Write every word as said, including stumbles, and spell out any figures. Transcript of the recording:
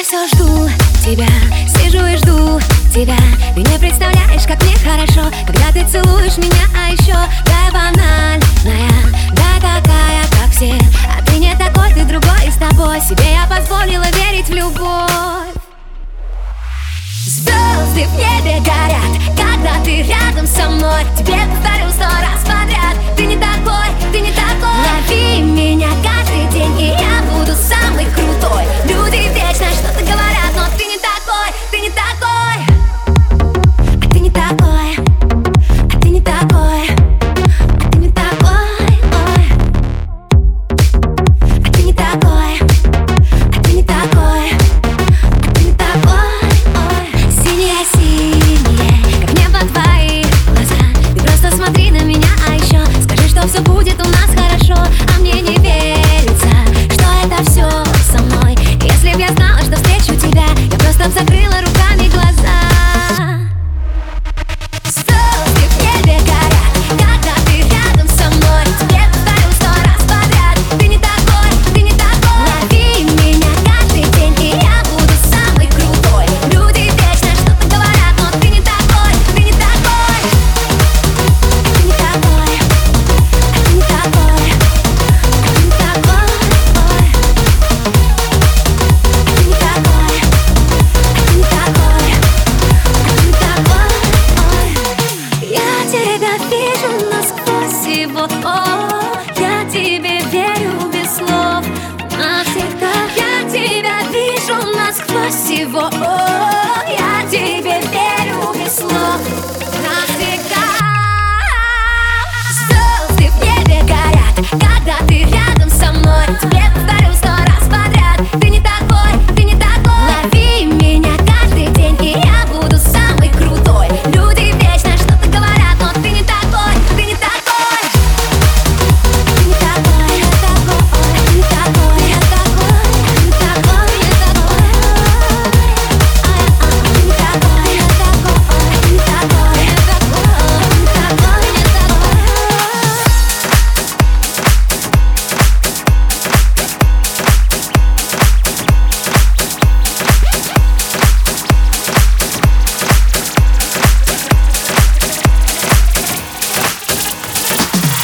все жду тебя, сижу и жду тебя. Ты не представляешь, как мне хорошо, когда ты целуешь меня, а еще такая банальная, да такая, как все. А ты не такой, ты другой, и с тобой себе я позволила верить в любовь. Звезды в небе горят, когда ты рядом со мной. Тебе повторю сто раз подряд: ты не такой, ты не такой. Лови меня каждый день, и я буду самый крутой. Люди вечно что-то говорят, но ты не такой, ты не такой. А ты не такой, а ты не такой, а ты не такой, ой. А ты не такой, а ты не такой, а ты не такой, ой. Синие-синие, как небо твои глаза. Ты просто смотри на меня, а еще скажи, что все будет у нас хорошо. А мне не верится, что это все со мной. Если б я знала, что встречу тебя, я просто б закрыла руками глаза. Звезды в небе горят, когда ты рядом со мной. Тебе повторю сто раз подряд: ты не такой, ты не такой. Лови меня каждый день, и я буду самый крутой. Люди вечно что-то говорят, но ты не такой, ты не такой. А ты не такой, а ты не такой, а ты не такой, ой. А ты не такой, а ты не такой, а ты не такой, ой. Я тебя вижу насквозь его, о, я тебе верю без слов навсегда. Я тебя вижу насквозь его, о.